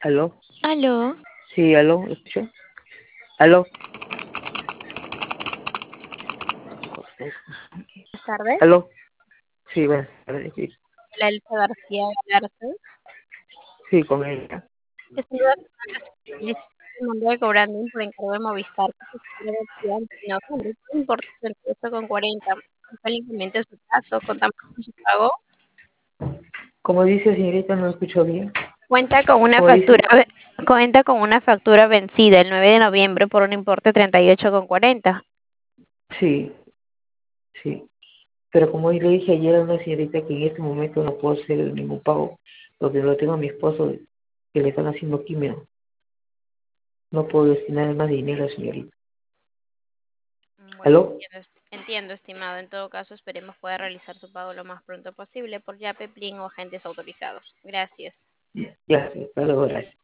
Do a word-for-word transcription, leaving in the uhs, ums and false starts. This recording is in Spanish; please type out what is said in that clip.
¿Aló? Aló, Sí, aló, ¿me escucha? ¿Aló? buenas tardes. ¿Aló? Sí, bueno, sí, La Elsa García Galarza. sí, con ella. Estoy mandé cobrando por encargo de Movistar. Que se quiere retirar en octubre. No importa el precio con cuarenta. Únicamente su caso, contamos con su pago. Como dice señorita, no escucho bien. Cuenta con una Como dice, factura, ve- cuenta con una factura vencida el nueve de noviembre por un importe de treinta y ocho con cuarenta. sí, sí. Pero como le dije ayer a una señorita que en este momento no puedo hacer ningún pago, porque lo tengo a mi esposo que le están haciendo quimio. No puedo destinar más dinero, señorita. Bueno, ¿Aló? entiendo, entiendo, estimado. En todo caso, esperemos pueda realizar su pago lo más pronto posible por Yape, Plin o agentes autorizados. Gracias. Ya, ya, hasta luego, gracias.